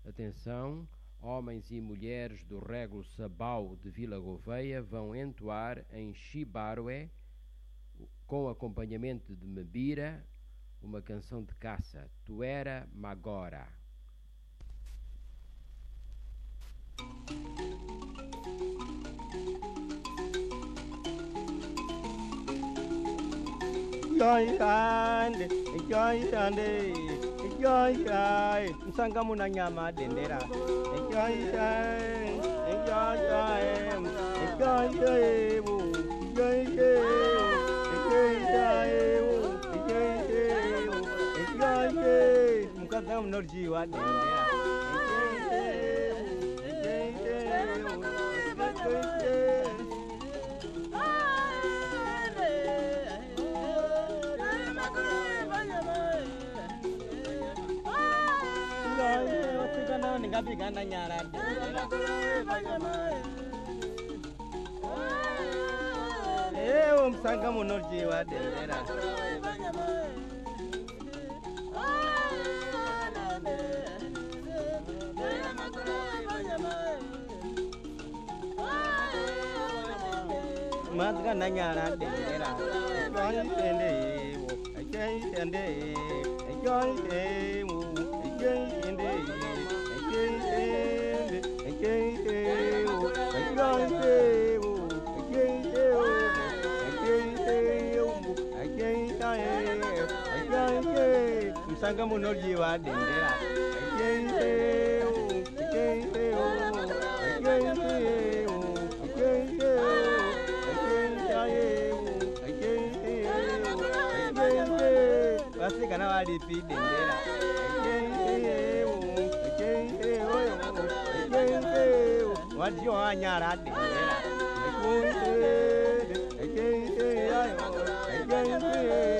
Atenção, homens e mulheres do Régulo Sabau de Vila Gouveia vão entoar em Xibarué, com acompanhamento de Mebira, uma canção de caça, Tuera Magora. Msanga muna nyama dendera. Mukadam norjiwa dendera. Ningapi nyara msanga munorjiwa dendera. Madga nyara dendera. Msanga munorjiwa dendera. Wasikana walipi dendera. Wajua nyara dendera.